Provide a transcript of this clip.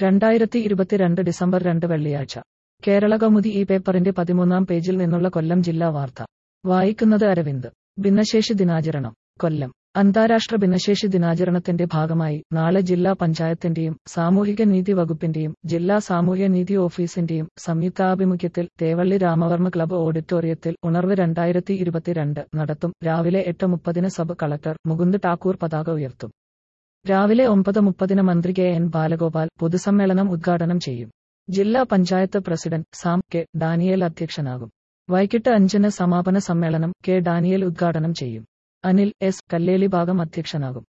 2022 December 2 വെള്ളിയാഴ്ച കേരളകൗമുദി ഈ പേപ്പറിന്റെ 13-ാം പേജിൽ നിന്നുള്ള കൊല്ലം ജില്ലാ വാർത്ത വായിക്കുന്നത് അരവിന്ദ്. ഭിന്നശേഷി ദിനാചരണം കൊല്ലം. അന്താരാഷ്ട്ര ഭിന്നശേഷി ദിനാചരണത്തിന്റെ ഭാഗമായി നാളെ ജില്ലാ പഞ്ചായത്തിന്റെയും സാമൂഹിക നീതി വകുപ്പിന്റെയും ജില്ലാ സാമൂഹ്യ നീതി ഓഫീസിന്റെയും സംയുക്താഭിമുഖ്യത്തിൽ തേവള്ളി രാമവർമ്മ ക്ലബ്ബ് ഓഡിറ്റോറിയത്തിൽ ഉണർവ് 2022 നടത്തും. രാവിലെ 8:30 സബ് കളക്ടർ മുകുന്ദ് ഠാക്കൂർ പതാക ഉയർത്തും. രാവിലെ 9:30 മന്ത്രി കെ എൻ ബാലഗോപാൽ പൊതുസമ്മേളനം ഉദ്ഘാടനം ചെയ്യും. ജില്ലാ പഞ്ചായത്ത് പ്രസിഡന്റ് സാം കെ ഡാനിയേൽ അധ്യക്ഷനാകും. വൈകിട്ട് 5-ന് സമാപന സമ്മേളനം കെ ഡാനിയേൽ ഉദ്ഘാടനം ചെയ്യും. അനിൽ എസ് കല്ലേലി ഭാഗം അധ്യക്ഷനാകും.